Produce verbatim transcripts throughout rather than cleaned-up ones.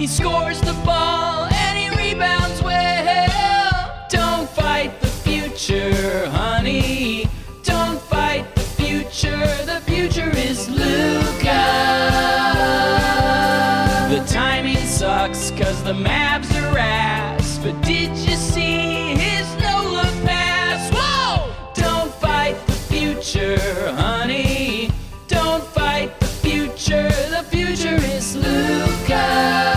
He scores the ball and he rebounds well. Don't fight the future, honey. Don't fight the future. The future is Luka. The timing sucks cause the Mavs are ass. But did you see his no-look pass? Whoa! Don't fight the future, honey. Don't fight the future. The future is Luka.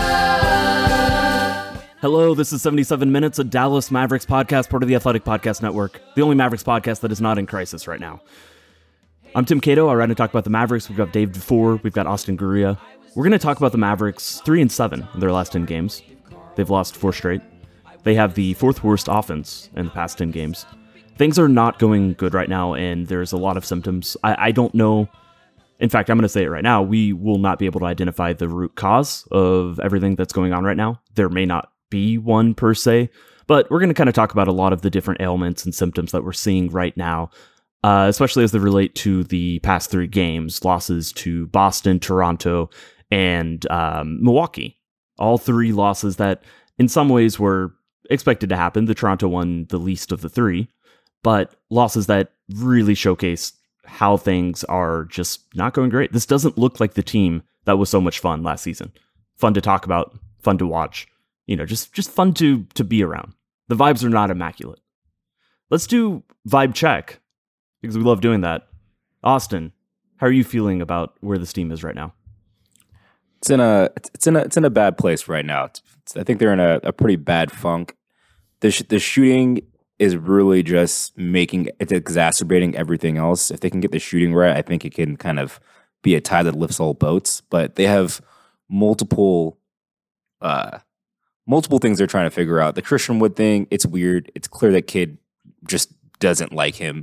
Hello, this is seventy-seven Minutes, a Dallas Mavericks podcast, part of the Athletic Podcast Network, the only Mavericks podcast that is not in crisis right now. I'm Tim Cato. I write and talk about the Mavericks. We've got Dave DeFore. We've got Austin Guria. We're going to talk about the Mavericks three and seven in their last ten games. They've lost four straight. They have the fourth worst offense in the past ten games. Things are not going good right now, and there's a lot of symptoms. I, I don't know. In fact, I'm going to say it right now. We will not be able to identify the root cause of everything that's going on right now. There may not be one per se, but we're going to kind of talk about a lot of the different ailments and symptoms that we're seeing right now, uh, especially as they relate to the past three games, losses to Boston, Toronto, and um, Milwaukee. All three losses that in some ways were expected to happen. The Toronto one, the least of the three, but losses that really showcase how things are just not going great. This doesn't look like the team that was so much fun last season. Fun to talk about, fun to watch, you know, just, just fun to, to be around. The vibes are not immaculate. Let's do vibe check because we love doing that. Austin, how are you feeling about where this team is right now? It's in a it's in a it's in a bad place right now. It's, it's, I think they're in a, a pretty bad funk. The sh- the shooting is really just making it's exacerbating everything else. If they can get the shooting right, I think it can kind of be a tide that lifts all boats. But they have multiple uh, multiple things they're trying to figure out. The Christian Wood thing, it's weird. It's clear that kid just doesn't like him,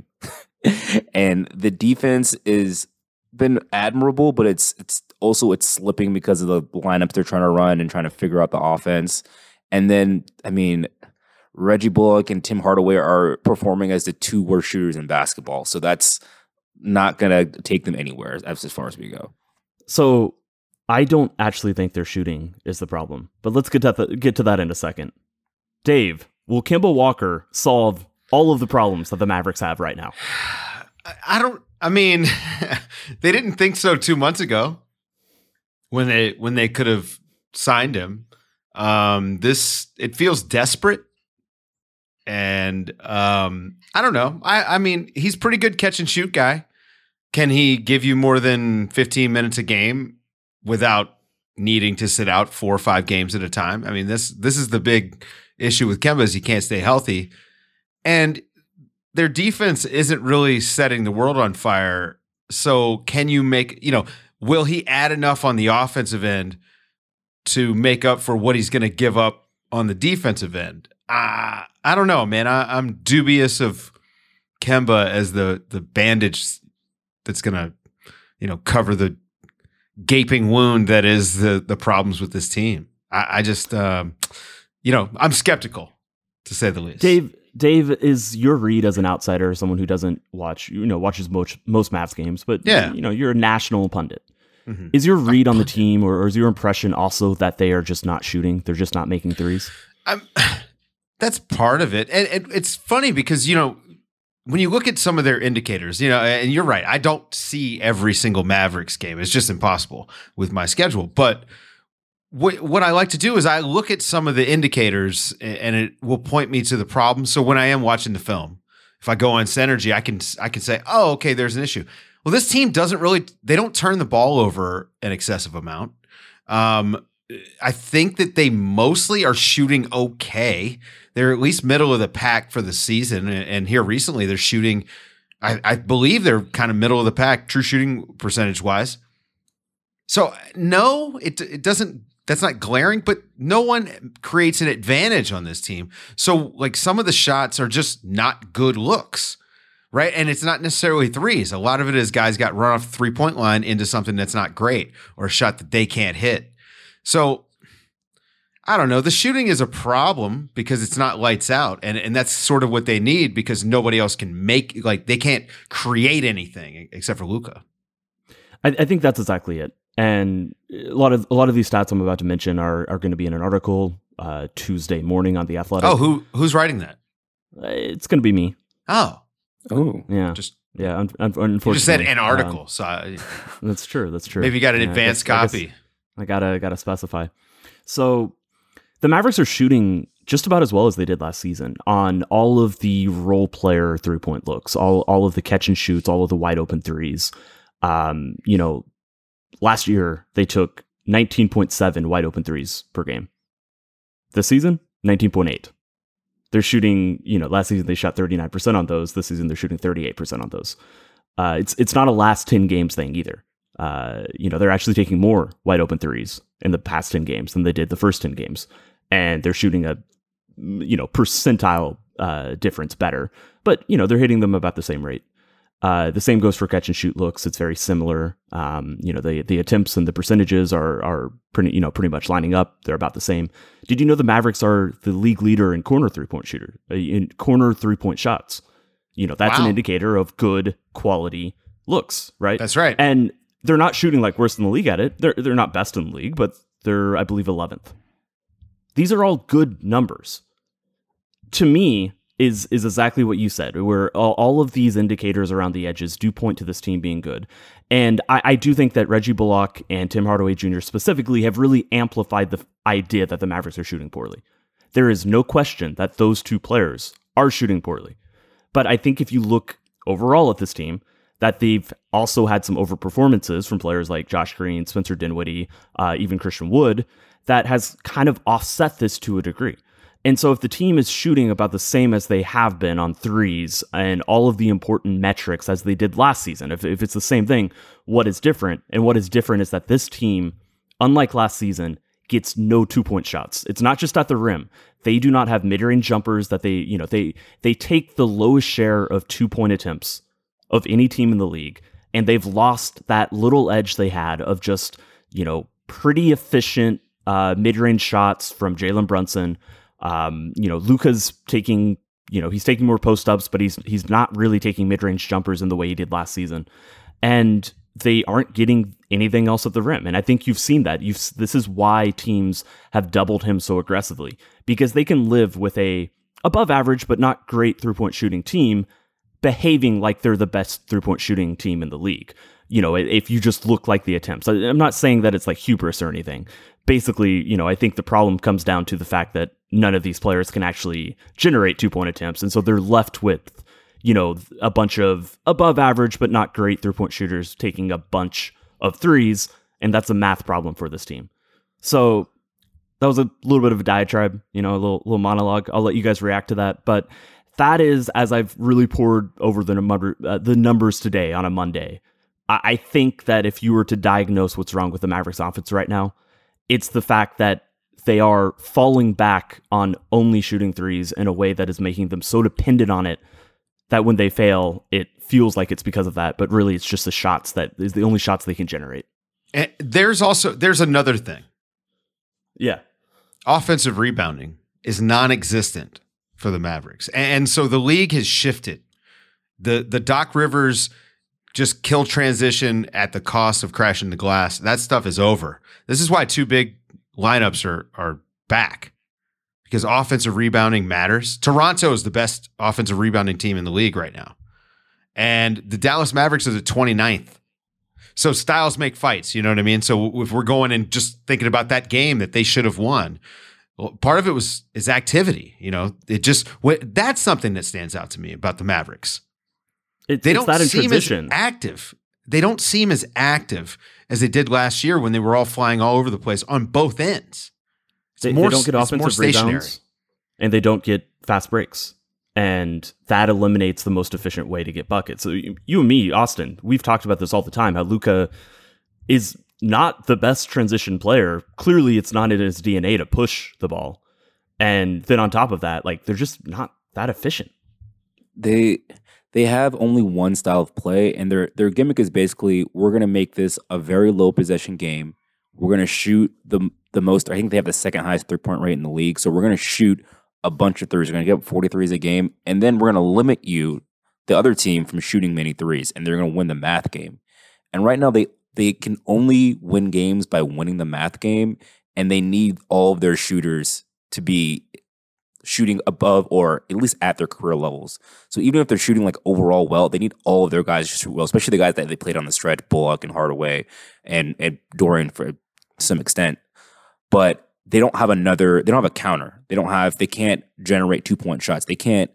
and the defense is been admirable, but it's it's also it's slipping because of the lineups they're trying to run and trying to figure out the offense. And then, I mean, Reggie Bullock and Tim Hardaway are performing as the two worst shooters in basketball, so that's not going to take them anywhere as, as far as we go. So I don't actually think their shooting is the problem, but let's get to the, get to that in a second. Dave, will Kemba Walker solve all of the problems that the Mavericks have right now? I don't. I mean, they didn't think so two months ago when they when they could have signed him. Um, this it feels desperate, and um, I don't know. I, I mean, he's pretty good catch and shoot guy. Can he give you more than fifteen minutes a game without needing to sit out four or five games at a time? I mean, this this is the big issue with Kemba is he can't stay healthy, and their defense isn't really setting the world on fire. So can you make, you know, will he add enough on the offensive end to make up for what he's going to give up on the defensive end? Uh, I don't know, man. I, I'm dubious of Kemba as the, the bandage that's going to, you know, cover the gaping wound that is the, the problems with this team. I, I just, um, you know, I'm skeptical to say the least. Dave, Dave, is your read as an outsider, someone who doesn't watch, you know, watches most, most Mavs games, but yeah. you know, you're a national pundit. Mm-hmm. Is your read on the team, or, or is your impression also that they are just not shooting? They're just not making threes? I'm, that's part of it. And, and it's funny because, you know, when you look at some of their indicators, you know, and you're right, I don't see every single Mavericks game. It's just impossible with my schedule. But What what I like to do is I look at some of the indicators and it will point me to the problem. So when I am watching the film, if I go on Synergy, I can I can say, oh, okay, there's an issue. Well, this team doesn't really, they don't turn the ball over an excessive amount. Um, I think that they mostly are shooting okay. They're at least middle of the pack for the season. And here recently they're shooting, I, I believe they're kind of middle of the pack, true shooting percentage wise. So no, it it doesn't, that's not glaring, but no one creates an advantage on this team. So like some of the shots are just not good looks, right? And it's not necessarily threes. A lot of it is guys got run off the three-point line into something that's not great or a shot that they can't hit. So I don't know. The shooting is a problem because it's not lights out. And, and that's sort of what they need because nobody else can make, like they can't create anything except for Luka. I, I think that's exactly it. And a lot of a lot of these stats I'm about to mention are are going to be in an article uh, Tuesday morning on The Athletic. Oh, who who's writing that? It's going to be me. Oh, Oh, Yeah, just yeah. Un- un- unfortunately, you just said an um, article, so I, that's true. That's true. maybe you got an Yeah, I advanced guess- I guess- copy. I gotta gotta specify. So the Mavericks are shooting just about as well as they did last season on all of the role player three point looks, all all of the catch and shoots, all of the wide open threes. Um, you know, last year they took nineteen point seven wide open threes per game. This season, nineteen point eight. They're shooting, you know, last season they shot thirty-nine percent on those. This season they're shooting thirty-eight percent on those. Uh, it's it's not a last ten games thing either. Uh, you know, they're actually taking more wide open threes in the past ten games than they did the first ten games. And they're shooting a, you know, percentile uh, difference better. But, you know, they're hitting them about the same rate. Uh, the same goes for catch and shoot looks. It's very similar. Um, you know, the the attempts and the percentages are are pretty, you know, pretty much lining up. They're about the same. Did you know the Mavericks are the league leader in corner three-point shooter, uh, in corner three-point shots? You know, that's Wow. an indicator of good quality looks, right? That's right. And they're not shooting like worse than the league at it. They're they're not best in the league, but they're, I believe, eleventh. These are all good numbers. To me, is is exactly what you said, where all, all of these indicators around the edges do point to this team being good. And I, I do think that Reggie Bullock and Tim Hardaway Junior specifically have really amplified the idea that the Mavericks are shooting poorly. There is no question that those two players are shooting poorly. But I think if you look overall at this team, that they've also had some overperformances from players like Josh Green, Spencer Dinwiddie, uh, even Christian Wood, that has kind of offset this to a degree. And so if the team is shooting about the same as they have been on threes and all of the important metrics as they did last season, if, if it's the same thing, what is different? And what is different is that this team, unlike last season, gets no two-point shots. It's not just at the rim. They do not have mid-range jumpers that they, you know, they they take the lowest share of two-point attempts of any team in the league, and they've lost that little edge they had of just, you know, pretty efficient uh, mid-range shots from Jalen Brunson. Um, you know, Luka's taking, you know, he's taking more post-ups, but he's he's not really taking mid-range jumpers in the way he did last season. And they aren't getting anything else at the rim. And I think you've seen that. You've this is why teams have doubled him so aggressively, because they can live with a above average but not great three-point shooting team behaving like they're the best three-point shooting team in the league. You know, if you just look like the attempts. I'm not saying that it's like hubris or anything. Basically, you know, I think the problem comes down to the fact that none of these players can actually generate two-point attempts. And so they're left with, you know, a bunch of above average but not great three-point shooters taking a bunch of threes, and that's a math problem for this team. So that was a little bit of a diatribe, you know, a little little monologue. I'll let you guys react to that, but that is, as I've really poured over the number uh, the numbers today on a Monday, I, I think that if you were to diagnose what's wrong with the Mavericks offense right now, it's the fact that they are falling back on only shooting threes in a way that is making them so dependent on it that when they fail, it feels like it's because of that, but really it's just the shots that is the only shots they can generate. And there's also there's another thing. Yeah. Offensive rebounding is non-existent for the Mavericks. And so the league has shifted. The the Doc Rivers just kill transition at the cost of crashing the glass. That stuff is over. This is why two big lineups are are back, because offensive rebounding matters. Toronto is the best offensive rebounding team in the league right now. And the Dallas Mavericks is at twenty-ninth. So styles make fights, you know what I mean? So if we're going and just thinking about that game that they should have won, well, part of it was is activity. You know, it just that's something that stands out to me about the Mavericks. It, They it's don't that in seem transition. as active. They don't seem as active as they did last year when they were all flying all over the place on both ends. It's They, more, they don't get it's more offensive stationary. rebounds, and they don't get fast breaks. And that eliminates the most efficient way to get buckets. So you, you and me, Austin, we've talked about this all the time, how Luka is not the best transition player. Clearly, it's not in his D N A to push the ball. And then on top of that, like, they're just not that efficient. They they have only one style of play, and their their gimmick is basically, we're going to make this a very low possession game. We're going to shoot the the most. I think they have the second highest three point rate in the league. So we're going to shoot a bunch of threes. We're going to get up forty-threes a game, and then we're going to limit you, the other team, from shooting many threes, and they're going to win the math game. And right now, they they can only win games by winning the math game, and they need all of their shooters to be shooting above or at least at their career levels. So even if they're shooting like overall well, they need all of their guys to shoot well, especially the guys that they played on the stretch, Bullock and Hardaway and, and Dorian for some extent. But they don't have another, they don't have a counter. They don't have, they can't generate two-point shots. They can't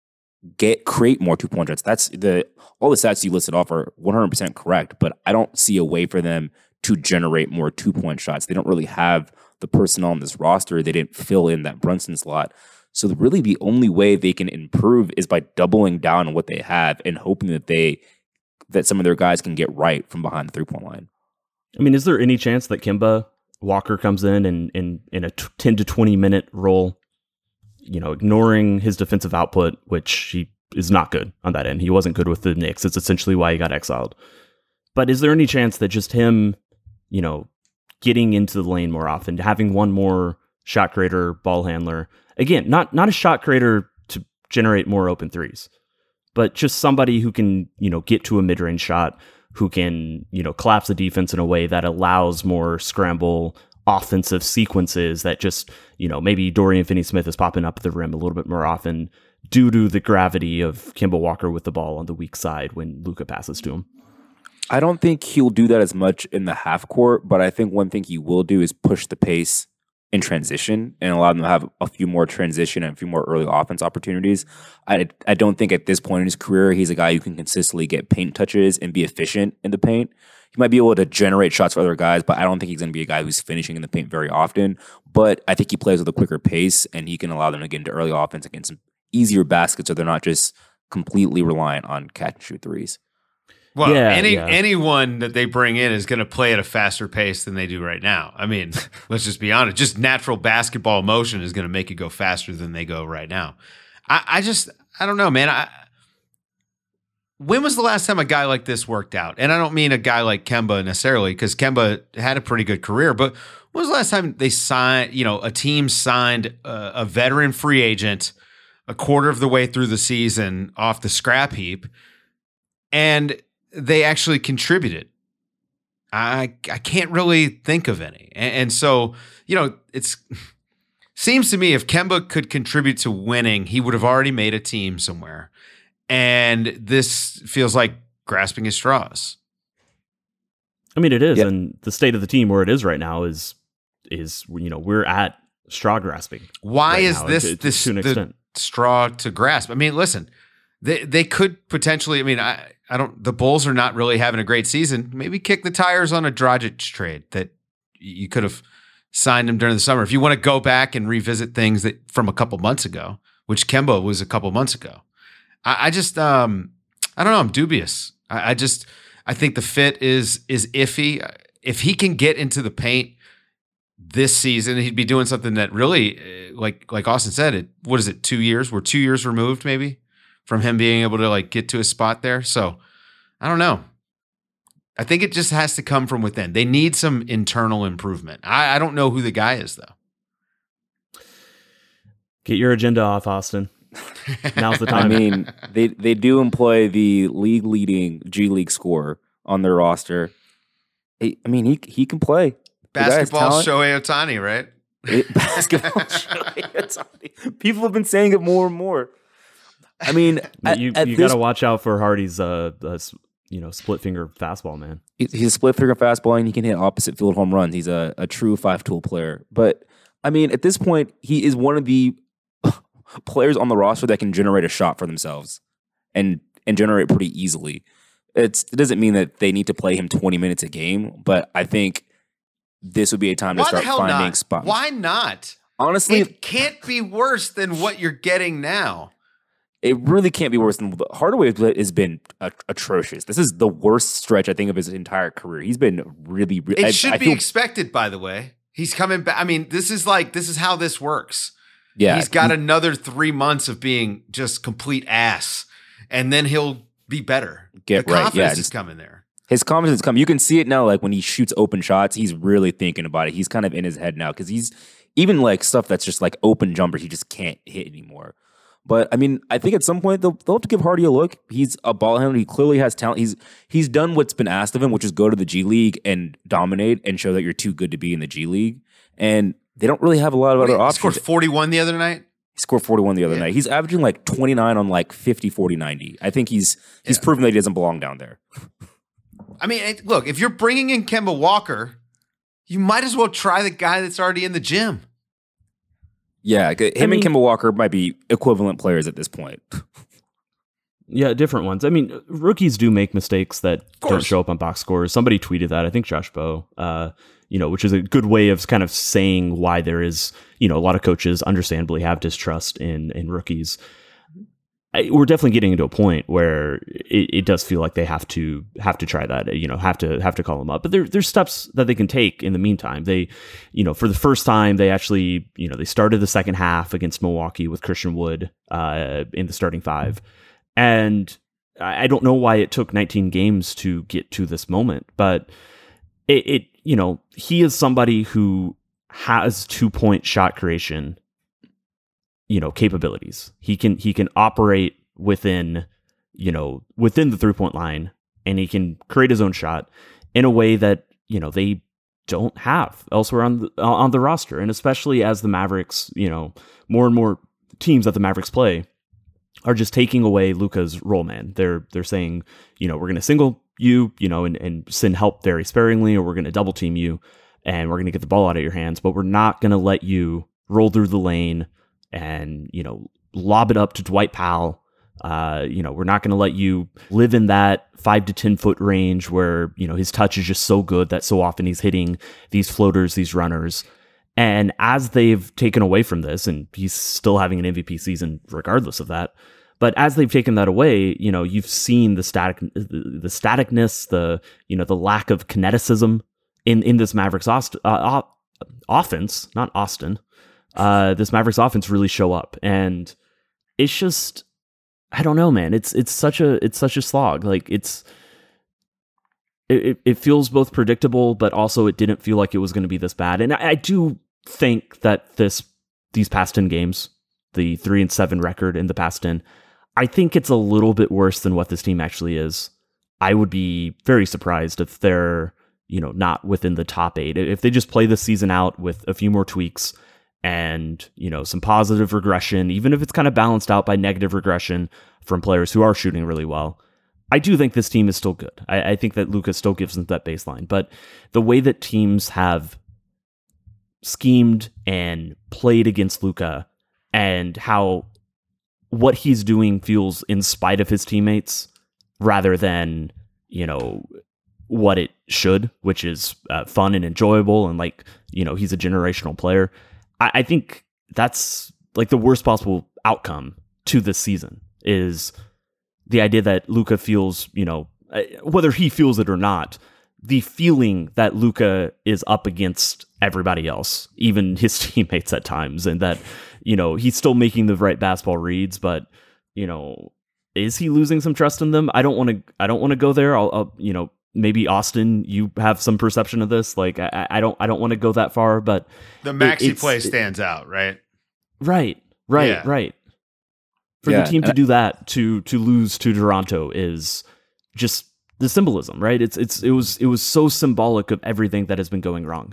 get create more two-point shots. That's the all the stats you listed off are one hundred percent correct, but I don't see a way for them to generate more two-point shots. They don't really have the personnel on this roster. They didn't fill in that Brunson slot. So really the only way they can improve is by doubling down on what they have and hoping that they that some of their guys can get right from behind the three-point line. I mean, is there any chance that Kemba Walker comes in and in, in a ten to twenty minute role, you know, ignoring his defensive output, which he is not good on that end. He wasn't good with the Knicks. It's essentially why he got exiled. But is there any chance that just him, you know, getting into the lane more often, having one more shot creator, ball handler, again, not not a shot creator to generate more open threes, but just somebody who can, you know, get to a mid-range shot, who can, you know, collapse the defense in a way that allows more scramble offensive sequences that just, you know, maybe Dorian Finney-Smith is popping up at the rim a little bit more often due to the gravity of Kemba Walker with the ball on the weak side when Luka passes to him. I don't think he'll do that as much in the half court, but I think one thing he will do is push the pace in transition and allow them to have a few more transition and a few more early offense opportunities. I, I don't think at this point in his career, he's a guy who can consistently get paint touches and be efficient in the paint. He might be able to generate shots for other guys, but I don't think he's going to be a guy who's finishing in the paint very often. But I think he plays with a quicker pace, and he can allow them to get into early offense and get some easier baskets so they're not just completely reliant on catch and shoot threes. Well, yeah, any yeah. anyone that they bring in is going to play at a faster pace than they do right now. I mean, let's just be honest. Just natural basketball motion is going to make it go faster than they go right now. I, I just, I don't know, man. I, when was the last time a guy like this worked out? And I don't mean a guy like Kemba necessarily, because Kemba had a pretty good career. But when was the last time they signed, you know, a team signed a, a veteran free agent a quarter of the way through the season off the scrap heap, and they actually contributed? I I can't really think of any. And, and so, you know, it's seems to me if Kemba could contribute to winning, he would have already made a team somewhere. And this feels like grasping at straws. I mean, it is. Yep. And the state of the team where it is right now is, is you know, we're at straw grasping. Why right is now, this, to, this to an the extent. straw to grasp? I mean, listen, they they could potentially, I mean, I, I don't, the Bulls are not really having a great season. Maybe kick the tires on a Dragic trade that you could have signed him during the summer. If you want to go back and revisit things that from a couple months ago, which Kemba was a couple months ago. I, I just, um, I don't know. I'm dubious. I, I just, I think the fit is, is iffy. If he can get into the paint this season, he'd be doing something that really, like, like Austin said, it, what is it? Two years? We're two years removed maybe from him being able to like get to a spot there. So I don't know. I think it just has to come from within. They need some internal improvement. I, I don't know who the guy is though. Get your agenda off, Austin. Now's the time. I mean, they they do employ the league leading G League scorer on their roster. He, I mean, he he can play. Basketball Shohei Ohtani, right? It, basketball Shohei Ohtani. People have been saying it more and more. I mean, at, you at you this, got to watch out for Hardy's uh, uh you know split finger fastball, man. he's a split finger fastball and he can hit opposite field home runs. He's a, a true five tool player. But I mean, at this point, he is one of the players on the roster that can generate a shot for themselves and and generate pretty easily. It's, it doesn't mean that they need to play him twenty minutes a game, but I think this would be a time Why to start the hell finding not? spots. Why not? Honestly, It can't be worse than what you're getting now. it really can't be worse than Hardaway has been a- atrocious. This is the worst stretch I think of his entire career. He's been really, really It I, should I be feel, expected, by the way. He's coming back. I mean, this is like, this is how this works. yeah. He's got another three months of being just complete ass, and then he'll be better. Get the right, confidence yeah, is coming there. His confidence come. You can see it now. Like when he shoots open shots, he's really thinking about it. He's kind of in his head now because he's even like stuff that's just like open jumpers. He just can't hit anymore. But I mean, I think at some point they'll, they'll have to give Hardy a look. He's a ball handler. He clearly has talent. He's he's done what's been asked of him, which is go to the G League and dominate and show that you're too good to be in the G League. And they don't really have a lot of What, other he options. scored forty-one the other night. He scored forty-one the other Yeah. night. He's averaging like twenty-nine on like fifty, forty, ninety. I think he's he's Yeah. proven that he doesn't belong down there. I mean, it, look, if you're bringing in Kemba Walker, you might as well try the guy that's already in the gym. Yeah, him I mean- and Kemba Walker might be equivalent players at this point. Yeah, different ones. I mean, rookies do make mistakes that don't course. show up on box scores. Somebody tweeted that, I think Josh Bowe, uh, you know, which is a good way of kind of saying why there is, you know, a lot of coaches understandably have distrust in in rookies. I, we're definitely getting into a point where it, it does feel like they have to have to try that, you know, have to have to call them up. But there, there's steps that they can take in the meantime. They, you know, for the first time, they actually, you know, they started the second half against Milwaukee with Christian Wood uh, in the starting five. And I don't know why it took nineteen games to get to this moment, but it, it you know, he is somebody who has two point shot creation, you know, capabilities. He can, he can operate within, you know, within the three point line, and he can create his own shot in a way that, you know, they don't have elsewhere on the, on the roster. And especially as the Mavericks, you know, more and more teams that the Mavericks play are just taking away Luka's role man. They're they're saying, you know, we're going to single you, you know, and, and send help very sparingly, or we're going to double team you, and we're going to get the ball out of your hands, but we're not going to let you roll through the lane and, you know, lob it up to Dwight Powell. Uh, you know, we're not going to let you live in that five to ten foot range where, you know, his touch is just so good that so often he's hitting these floaters, these runners. And as they've taken away from this, and he's still having an M V P season regardless of that, but as they've taken that away, you know, you've seen the static, the, the staticness, the, you know, the lack of kineticism in, in this Mavericks Aust- uh, offense, not Austin, uh, this Mavericks offense really show up. And it's just, I don't know, man. It's, it's such a, it's such a slog. Like it's, it, it feels both predictable, but also it didn't feel like it was going to be this bad. And I, I do think that this, these past ten games, the three and seven record in the past ten, I think it's a little bit worse than what this team actually is. I would be very surprised if they're, you know, not within the top eight. If they just play the season out with a few more tweaks and, you know, some positive regression, even if it's kind of balanced out by negative regression from players who are shooting really well, I do think this team is still good. I, I think that Luka still gives them that baseline. But the way that teams have schemed and played against Luka, and how what he's doing feels in spite of his teammates rather than, you know, what it should, which is uh, fun and enjoyable. And like, you know, he's a generational player. I, I think that's like the worst possible outcome to this season is the idea that Luka feels, you know, whether he feels it or not, the feeling that Luka is up against everybody else, even his teammates at times, and that, you know, he's still making the right basketball reads, but, you know, is he losing some trust in them? I don't want to, I don't want to go there. I'll, I'll, you know, maybe Austin, you have some perception of this. Like, I, I don't, I don't want to go that far, but The maxi it- play it's- stands out, right? right, right, Yeah. right. For Yeah, the team to and- do that, to to lose to Toronto is just the symbolism, right? It's it's it was it was so symbolic of everything that has been going wrong.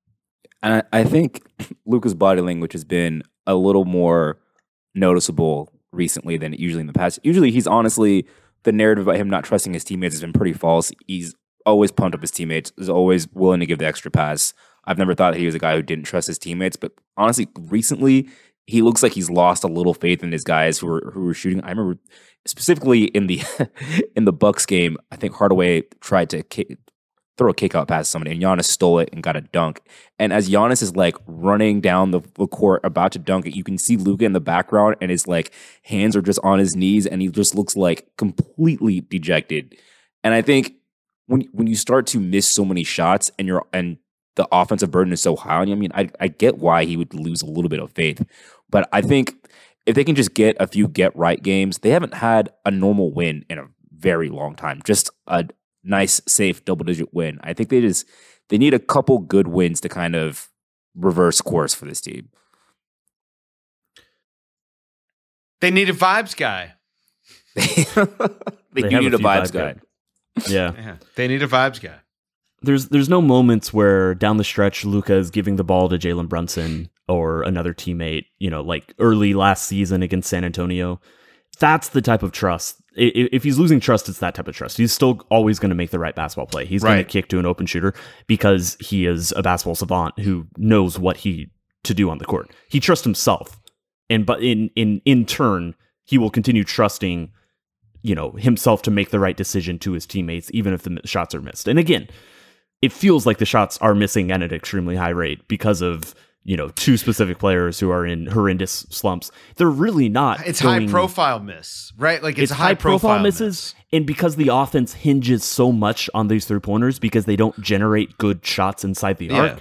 And I, I think Luka's body language has been a little more noticeable recently than usually in the past. Usually he's honestly, the narrative about him not trusting his teammates has been pretty false. He's always pumped up his teammates, is always willing to give the extra pass. I've never thought he was a guy who didn't trust his teammates, but honestly, recently he looks like he's lost a little faith in his guys who were who were shooting. I remember specifically in the in the Bucks game, I think Hardaway tried to kick, throw a kick out pass to somebody, and Giannis stole it and got a dunk. And as Giannis is like running down the, the court about to dunk it, you can see Luka in the background, and his like hands are just on his knees, and he just looks like completely dejected. And I think when when you start to miss so many shots, and you're and the offensive burden is so high on you, I mean, I I get why he would lose a little bit of faith, but I think if they can just get a few get right games, they haven't had a normal win in a very long time. Just a nice, safe double digit win. I think they just they need a couple good wins to kind of reverse course for this team. They need a vibes guy. they They do have need a few vibes guy. Yeah. Yeah, they need a vibes guy. There's there's no moments where down the stretch Luka is giving the ball to Jalen Brunson or another teammate, you know, like early last season against San Antonio. That's the type of trust. I- If he's losing trust, it's that type of trust. He's still always going to make the right basketball play. He's going Right. to kick to an open shooter because he is a basketball savant who knows what he to do on the court. He trusts himself, and but in in in turn, he will continue trusting, you know, himself to make the right decision to his teammates, even if the mi- shots are missed. And again, it feels like the shots are missing at an extremely high rate because of, you know, two specific players who are in horrendous slumps. They're really not. It's going- high profile miss, right? Like it's, It's a high profile misses, and because the offense hinges so much on these three pointers because they don't generate good shots inside the Yeah. arc.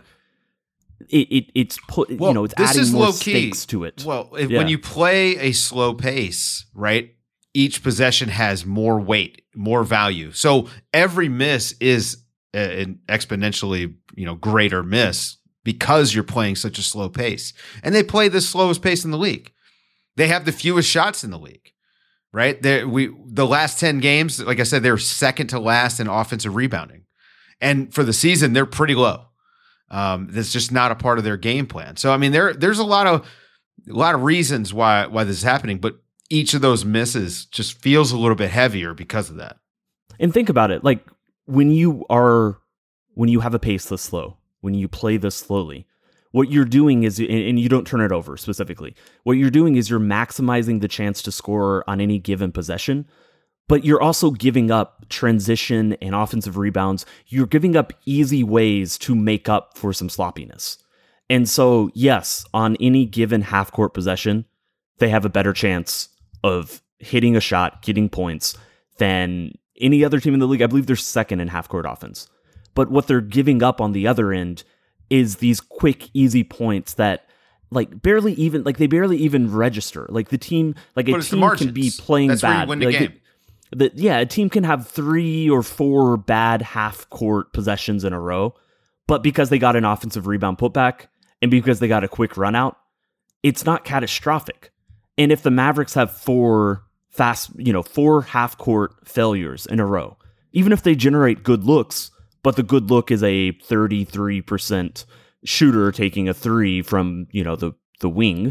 It, it it's put Well, you know it's this adding is more low-key. stakes to it. Well, if, Yeah. when you play a slow pace, right, each possession has more weight, more value. So every miss is a- an exponentially, you know, greater miss because you're playing such a slow pace. And they play the slowest pace in the league. They have the fewest shots in the league, right? They we the last ten games, like I said, they're second to last in offensive rebounding, and for the season, they're pretty low. Um, that's just not a part of their game plan. So I mean, there there's a lot of a lot of reasons why why this is happening, but each of those misses just feels a little bit heavier because of that. And think about it, like when you are when you have a pace this slow, when you play this slowly, what you're doing is, and and you don't turn it over specifically, what you're doing is you're maximizing the chance to score on any given possession, but you're also giving up transition and offensive rebounds. You're giving up easy ways to make up for some sloppiness. And so, yes, on any given half-court possession, they have a better chance of hitting a shot, getting points than any other team in the league. I believe they're second in half-court offense. But what they're giving up on the other end is these quick, easy points that like barely even like they barely even register. Like the team, like But a it's the team can be margins. playing That's where you bad. win the Like, game. it- the, yeah, a team can have three or four bad half-court possessions in a row, but because they got an offensive rebound putback and because they got a quick run out, it's not catastrophic. And if the Mavericks have four fast, you know, four half-court failures in a row, even if they generate good looks, but the good look is a thirty-three percent shooter taking a three from, you know, the, the wing,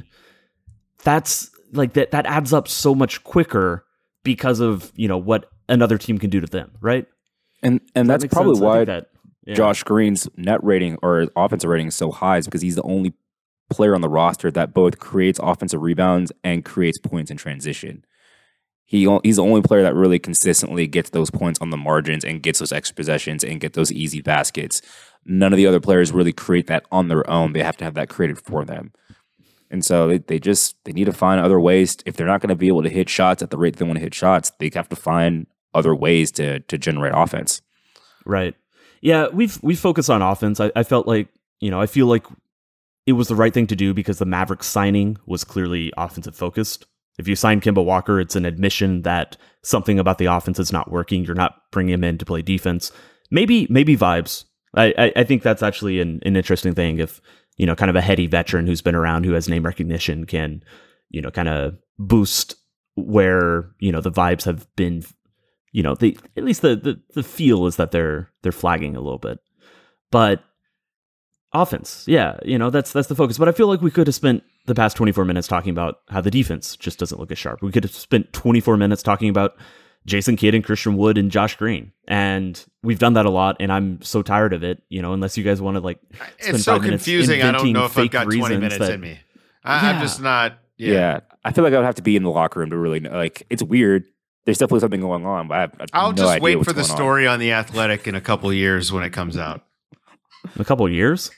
that's like that, that adds up so much quicker because of, you know, what another team can do to them, right? And and Does that's that make probably sense? I why think that, yeah. Josh Green's net rating or offensive rating is so high, is because he's the only player on the roster that both creates offensive rebounds and creates points in transition. He o- he's the only player that really consistently gets those points on the margins and gets those extra possessions and get those easy baskets. None of the other players really create that on their own. They have to have that created for them. And so they, they just they need to find other ways. If they're not going to be able to hit shots at the rate they want to hit shots, they have to find other ways to to generate offense. Right. Yeah, we've we focused on offense. I, I felt like, you know, I feel like it was the right thing to do because the Mavericks signing was clearly offensive focused. If you sign Kemba Walker, it's an admission that something about the offense is not working. You're not bringing him in to play defense. Maybe maybe vibes. I, I, I think that's actually an, an interesting thing. If, you know, kind of a heady veteran who's been around, who has name recognition, can, you know, kind of boost where, you know, the vibes have been, you know, the at least the, the the feel is that they're they're flagging a little bit. But offense, yeah, you know, that's that's the focus. But I feel like we could have spent the past twenty-four minutes talking about how the defense just doesn't look as sharp. We could have spent twenty-four minutes talking about Jason Kidd and Christian Wood and Josh Green. And we've done that a lot, and I'm so tired of it, you know, unless you guys want to like spend It's so five minutes confusing. I don't inventing know if I've fake got twenty reasons minutes that- in me. I, I'm Yeah. just not. Yeah. Yeah. I feel like I would have to be in the locker room to really know. Like, it's weird. There's definitely something going on, but I have, I have I'll no just idea wait what's for the going on. story on The Athletic in a couple years when it comes out. In a couple of years.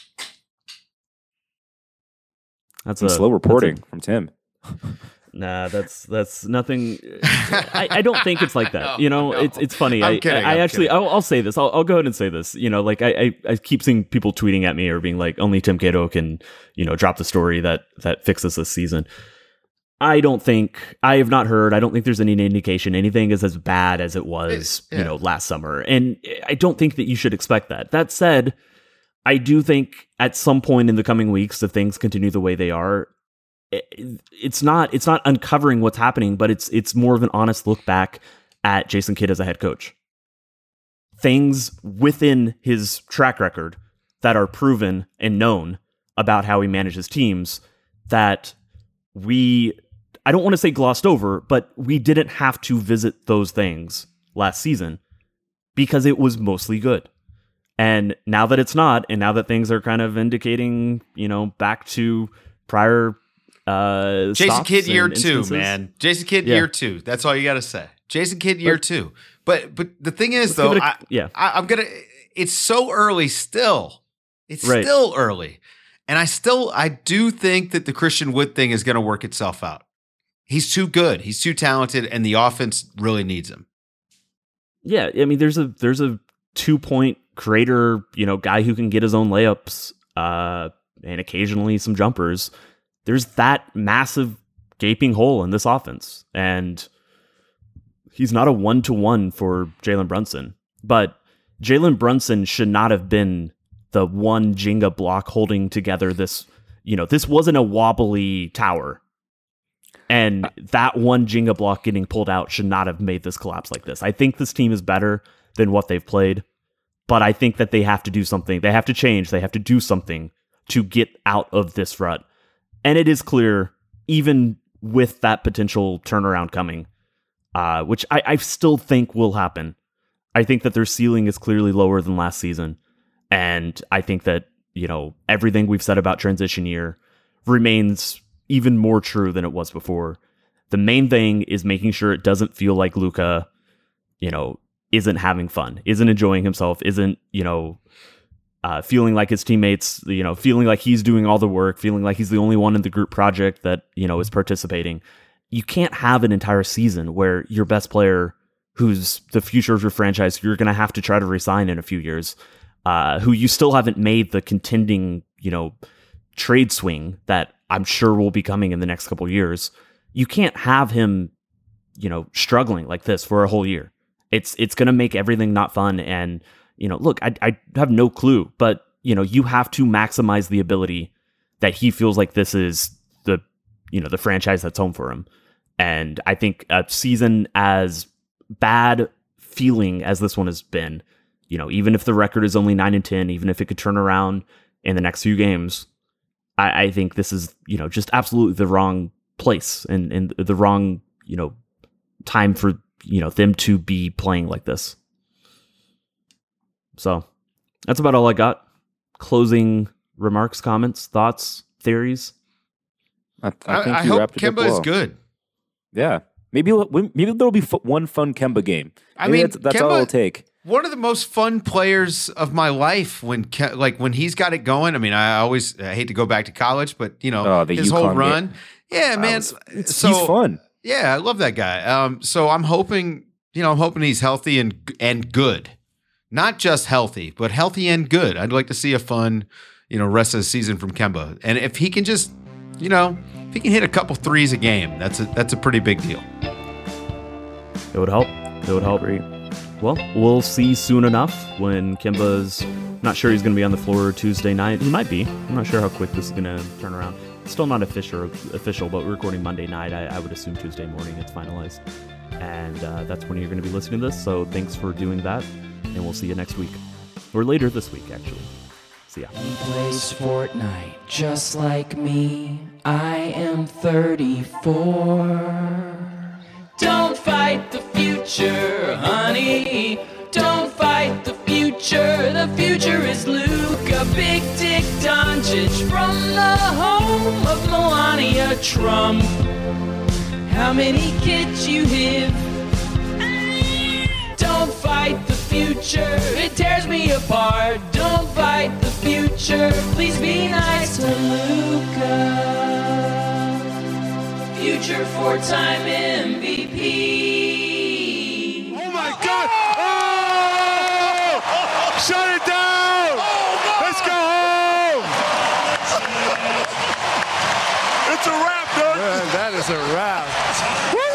That's Some a slow that's a- reporting from Tim. Nah, that's that's nothing. I, I don't think it's like that. No, You know, no. it's it's funny. I'm I kidding, I I'm actually kidding. I'll, I'll say this. I'll I'll go ahead and say this. You know, like I, I I keep seeing people tweeting at me or being like, only Tim Cato can, you know, drop the story that that fixes this season. I don't think I have not heard. I don't think there's any indication anything is as bad as it was, yeah. you know, last summer. And I don't think that you should expect that. That said, I do think at some point in the coming weeks, if things continue the way they are, it, it's not it's not uncovering what's happening, but it's it's more of an honest look back at Jason Kidd as a head coach. Things within his track record that are proven and known about how he manages teams that we, I don't want to say glossed over, but we didn't have to visit those things last season because it was mostly good. And now that it's not, and now that things are kind of indicating, you know, back to prior uh Jason Kidd year instances. two, man. Jason Kidd Yeah. year two. That's all you got to say. Jason Kidd year But- two. But but the thing is, Let's though, give it a- I, yeah. I, I'm gonna. It's so early still. It's Right. still early, and I still I do think that the Christian Wood thing is going to work itself out. He's too good. He's too talented, and the offense really needs him. Yeah, I mean, there's a there's a two point creator, you know, guy who can get his own layups, uh, and occasionally some jumpers. There's that massive gaping hole in this offense, and he's not a one to one for Jalen Brunson. But Jalen Brunson should not have been the one Jenga block holding together this. You know, this wasn't a wobbly tower. And that one Jenga block getting pulled out should not have made this collapse like this. I think this team is better than what they've played, but I think that they have to do something. They have to change. They have to do something to get out of this rut. And it is clear, even with that potential turnaround coming, uh, which I, I still think will happen. I think that their ceiling is clearly lower than last season. And I think that, you know, everything we've said about transition year remains even more true than it was before. The main thing is making sure it doesn't feel like Luka, you know, isn't having fun, isn't enjoying himself, isn't, you know, uh, feeling like his teammates, you know, feeling like he's doing all the work, feeling like he's the only one in the group project that, you know, is participating. You can't have an entire season where your best player, who's the future of your franchise, you're going to have to try to resign in a few years, uh, who you still haven't made the contending, you know, trade swing that I'm sure will be coming in the next couple of years. You can't have him, you know, struggling like this for a whole year. It's it's going to make everything not fun. And, you know, look, I, I have no clue, but, you know, you have to maximize the ability that he feels like this is the, you know, the franchise that's home for him. And I think a season as bad feeling as this one has been, you know, even if the record is only nine and ten, even if it could turn around in the next few games, I, I think this is, you know, just absolutely the wrong place and, and the wrong, you know, time for, you know, them to be playing like this. So that's about all I got. Closing remarks, comments, thoughts, theories. I, I think I, I you hope wrapped it up Kemba is well. good. Yeah, maybe maybe there'll be f- one fun Kemba game. I Maybe mean, that's, that's Kemba- all it'll take. One of the most fun players of my life when Ke- like when he's got it going. I mean, I always I hate to go back to college, but you know, Oh, the his whole UConn run. game. Yeah, That man. was- it's- so he's fun. Yeah, I love that guy. Um, so I'm hoping, you know, I'm hoping he's healthy and and good. Not just healthy, but healthy and good. I'd like to see a fun, you know, rest of the season from Kemba. And if he can just, you know, if he can hit a couple threes a game, that's a that's a pretty big deal. It would help. It would help. Well, we'll see soon enough when Kemba's not sure he's going to be on the floor Tuesday night. He might be. I'm not sure how quick this is going to turn around. It's still not official, official, but we're recording Monday night. I, I would assume Tuesday morning it's finalized. And uh, that's when you're going to be listening to this. So thanks for doing that. And we'll see you next week. Or later this week, actually. See ya. He plays Fortnite just like me. I am thirty-four. Don't fight the future, honey. Don't fight the future. The future is Luka Big Dick Doncic from the home of Melania Trump. How many kids you have? Don't fight the future. It tears me apart. Don't fight the future. Please be nice to Luka. Future four-time M V P. Oh my God! Oh! Shut it down! Let's go home! It's a wrap, dude. Man, that is a wrap. Woo!